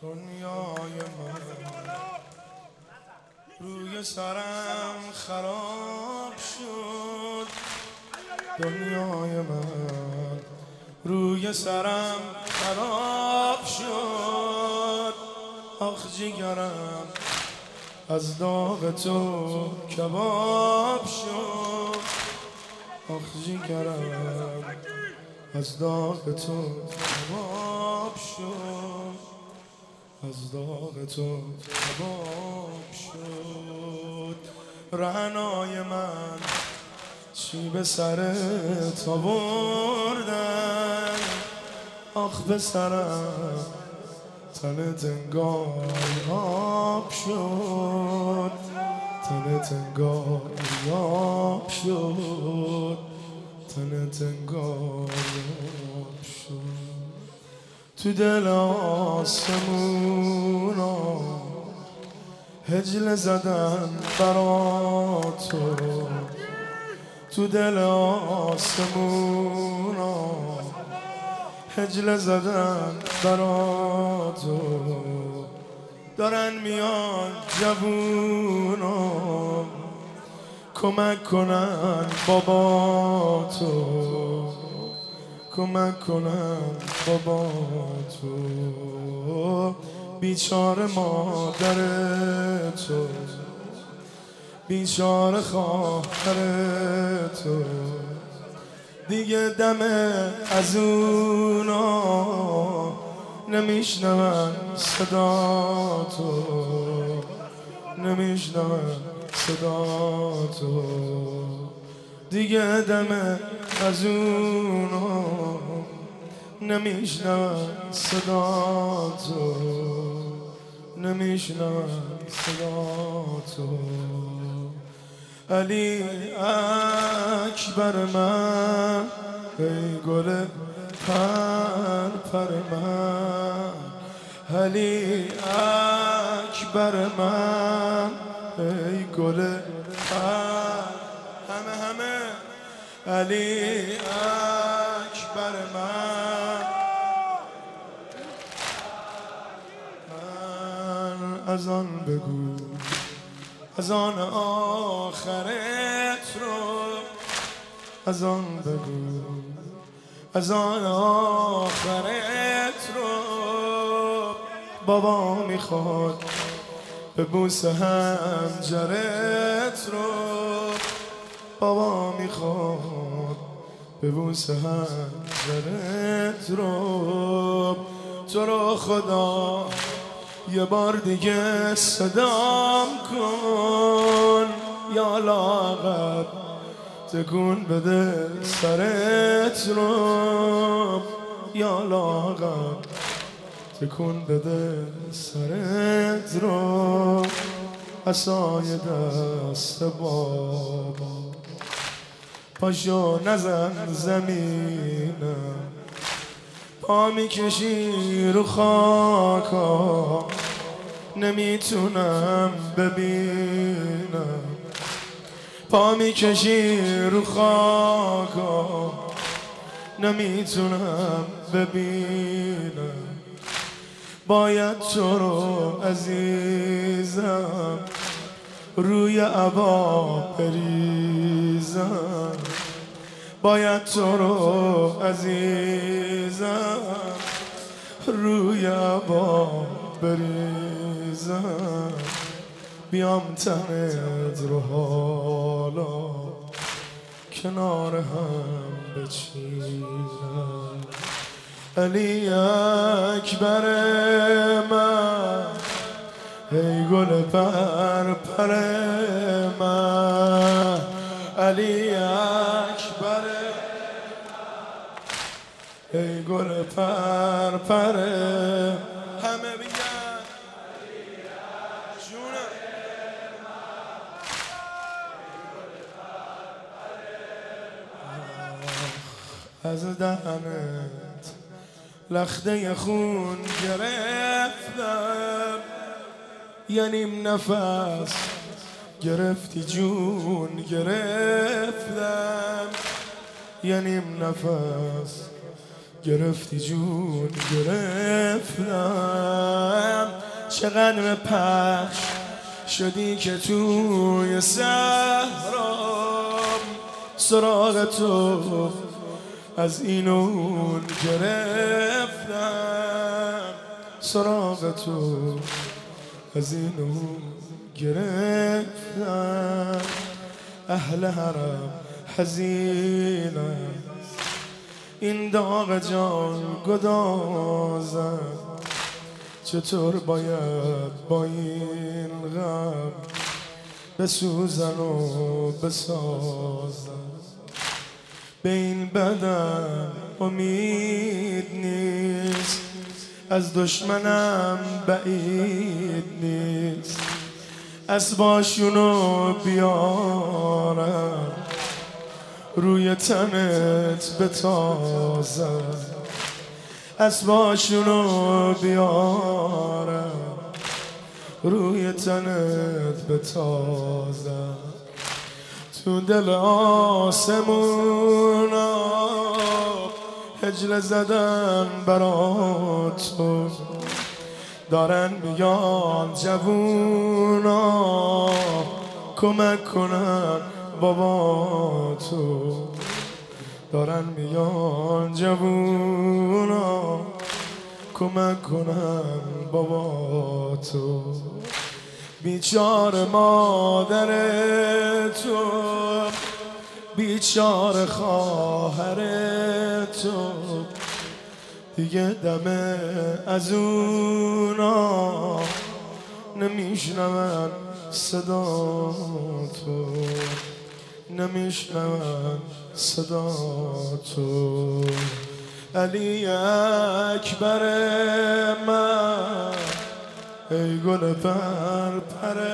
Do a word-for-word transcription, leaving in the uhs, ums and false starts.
دنیای من روی سرم خراب شد. دنیای من روی سرم خراب شد. آخ جگرم از داغ تو کباب شد. آخ جگرم از داغ تو کباب شد. از داغ تو کباب شد. رعنای من چی به سرت آوردن؟ آخ به سرم تنت انگار آب شد. تنت انگار آب شد. تنت انگار آب شد. تو دل آسمونا هجله زدن برا تو. تو دل آسمونا هجله زدن برا تو. دارن میان جوونا کمک کنن بابا تو. کمک کنن بابا تو. بیچاره مادر تو. بیچاره خواهر تو. دیگه دم از اونا نمیشنون صدا تو. نمیشنون صدا تو. دیگه دم از اونا نمیشنون صدا تو. نمیشنون صدا تو. علی اکبر من ای گل پر پر من. علی اکبر من ای گل پر. همه همه علی اکبر من. من از آن بگو از آن آخرت رو. از آن بگو از آن آخرت رو. بابا میخواد به بوس حنجرت رو. بابا میخواد به بوس حنجرت رو. تو رو خدا یه بار دیگه صدام کن. یا لاغر تکون بده سرت رو. یا لاغر تکون بده سرت رو. عصای دست بابا پاشو نزن زمینم. پا میکشی رو خاکا نمیتونم ببینم. پا میکشی رو خاکا نمیتونم ببینم. باید تو رو عزیزم روی عبا بریزم. باید تو رو عزیزم روی عبا بریزم. بیام تنت رو حالا کنار هم بچینم. علی اکبر من ای گل پر پر من. علی اکبر ای گل پر پر. همه بگن جونم. از دهنت لخته خون گرفتم. یه نیم نفس گرفتی جون گرفتم. یه نیم نفس گرفتی جون گرفتم. چقدر پخش شدی که توی صحرا سراغ تو از این و اون گرفتم، سراغ تو از این و اون گرفتم. اهل حرم حزین است این داغ جان گدازم، چطور باید با این غم بسوزن و بسازن. به این بدن امید نیست، از دشمنم بعید نیست، اسباشونو بیارم روی تنت بتازم، اسباشونو بیارم روی تنت بتازم. تو دل آسمونا هجله زدن برا تو، دارن میان جوونا کمک کنن بابا تو، دارن میان جوونا کمک کنن بابا تو. بیچاره مادر تو، بیچاره خواهر تو، دیگه دم از اونا نمیشنون صدا تو، نمیشنون صدا تو. علی اکبر من ای گل پر پر